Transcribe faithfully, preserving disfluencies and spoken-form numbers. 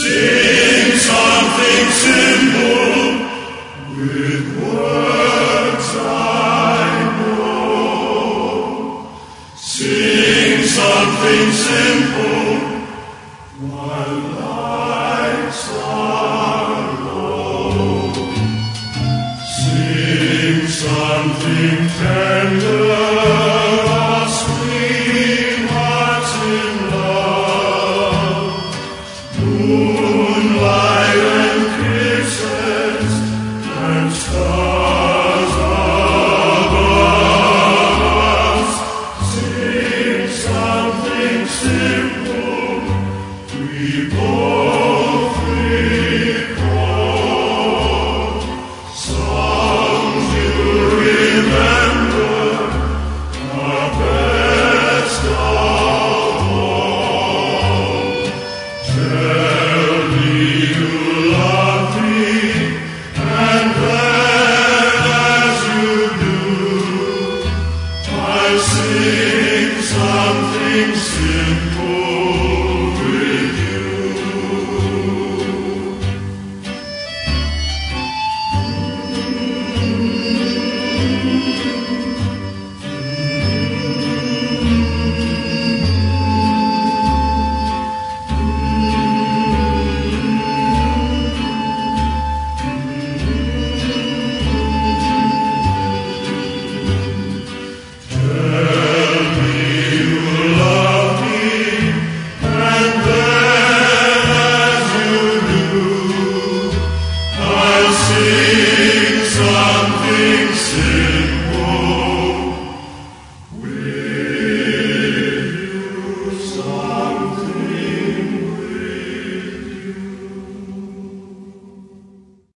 Sing something simple with words I know. Sing something simple while lights are low. Sing something tender, our sweet hearts in love. Moonlight and kisses and stars above us. Sing something simple we both recall. Songs you remember, our best of all. Tell me you